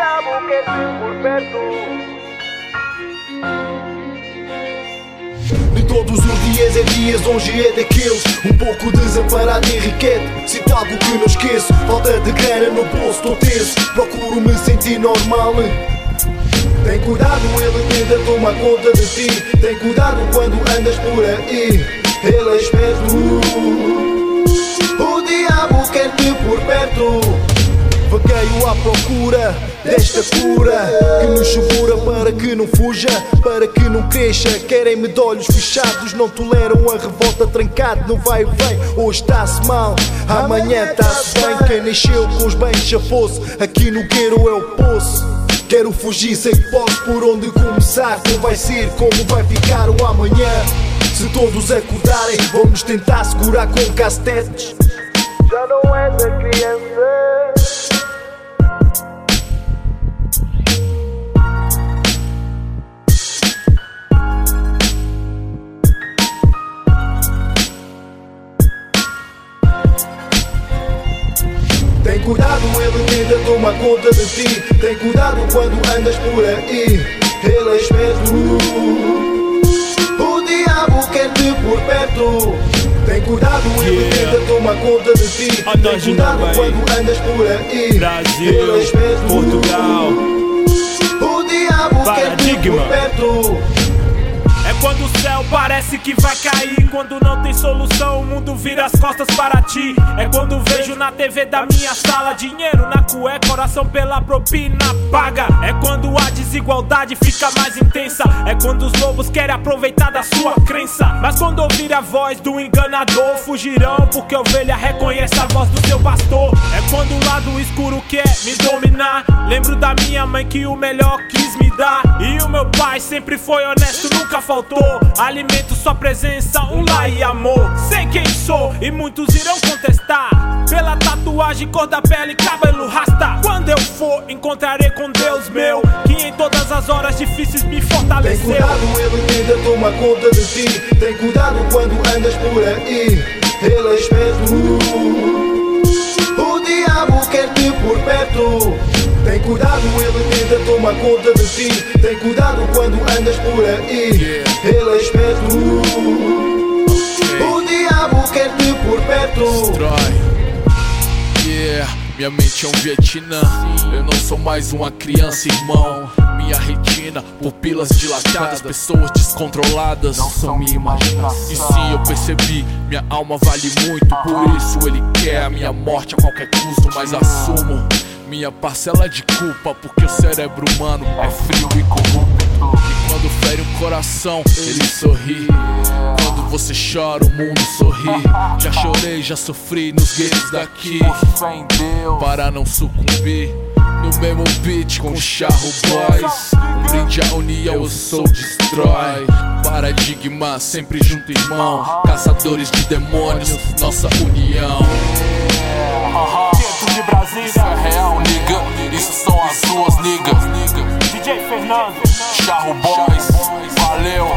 diabo quer-te por perto. De todos os dias é dias, hoje é daqueles um pouco desamparado e irrequieto. Sinto algo que não esqueço, falta de grana no bolso, estou tenso. Procuro me sentir normal. Tem cuidado, ele tenta tomar conta de ti. Tem cuidado quando andas por aí. Ele é esperto. O diabo quer-te por perto. Vagueio à procura desta cura que nos segura para que não fuja, para que não cresça. Querem-me de olhos fechados, não toleram a revolta trancada. Não vai e vem, hoje está-se mal, amanhã está-se bem. Quem nasceu com os bens já fosse, aqui no gueiro é o poço. Quero fugir, sei que posso por onde começar. Como vai ser, como vai ficar o amanhã. Se todos acordarem, vamos tentar segurar com castetes. Já não és a criança. Tem cuidado, ele tenta tomar conta de ti. Tem cuidado quando andas por aí. Ele é esperto. O diabo quer-te por perto. Tem cuidado, ele tenta tomar conta de ti. Tem cuidado quando andas por aí. Brasil, ele é esperto. Portugal. O diabo quer-te por perto. É quando o céu parece que vai cair. Quando não tem solução, o mundo vira as costas para ti. É quando vejo na TV da minha sala dinheiro na cueca, coração pela propina paga. É quando a desigualdade fica mais intensa. É quando os lobos querem aproveitar da sua crença. Mas quando ouvir a voz do enganador, fugirão, porque a ovelha reconhece a voz do seu pastor. É quando o lado escuro quer me dominar. Lembro da minha mãe que o melhor quis me dar. E o meu pai sempre foi honesto, nunca faltou alimento, sua presença, um lar e amor. Sei quem sou e muitos irão contestar. Pela tatuagem, cor da pele, cabelo rasta. Quando eu for, encontrarei com Deus meu, que em todas as horas difíceis me fortaleceu. Tem cuidado, ele tenta tomar conta de ti. Tem cuidado quando andas por aí. Ele é esperto. O diabo quer-te por perto. Tem cuidado, ele tenta tomar conta de ti. Tem cuidado quando andas por aí. Ele é esperto. O diabo quer-te por perto. Minha mente é um Vietnã. Eu não sou mais uma criança, irmão. Minha retina, pupilas dilatadas, pessoas descontroladas. Não são minha imaginação. E sim, eu percebi, minha alma vale muito. Por isso ele quer a minha morte a qualquer custo. Mas assumo minha parcela de culpa, porque o cérebro humano é frio e corrupto. E quando fere o coração, ele sorri. Quando você chora, o mundo sorri. Já chorei, já sofri nos guetos daqui, para não sucumbir. No mesmo beat com Charro Boys, um brinde à união, eu sou Destroy. Paradigma, sempre junto, irmão. Caçadores de demônios, nossa união. Dentro de Brasília, isso é real, nigga. Isso são as suas niggas. DJ Fernando, Charro Boys, valeu.